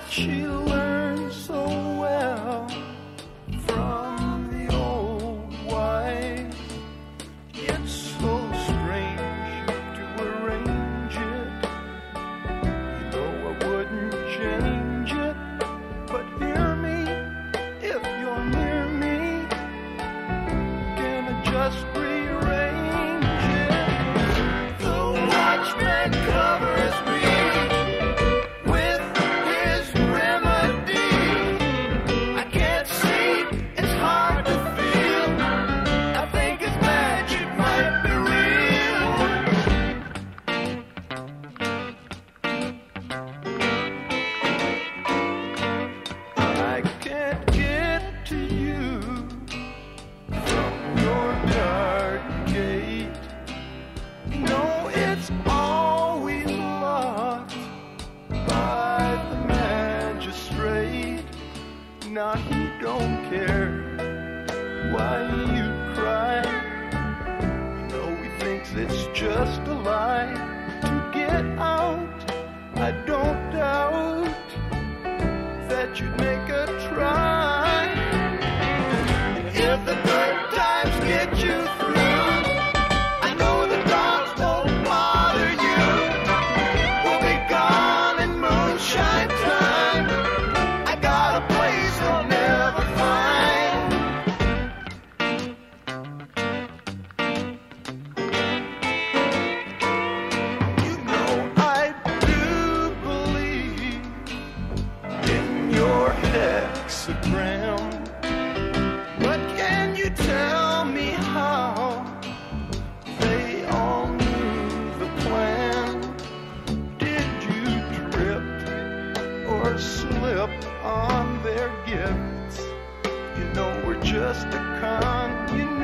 she learned so well from the old wife. It's so strange to arrange it. You know I wouldn't change it, but hear me if you're near me. Can I just rearrange it? The watchman covers me with his remedy. I can't see, it's hard to feel. I think his magic might be real. I can't get to you from your dark gate. No, it's always locked by the magistrate. Now he don't care why you cry. You know he thinks it's just a lie to get out. I don't doubt that you'd make a try. And if the good times get you through, I know the dogs won't bother you. We'll be gone in moonshine time. I got a place they'll never find. You know I do believe in your hexagram, but can you tell me how they all knew the plan? Did you trip or slip on their gifts? You know we're just a con, you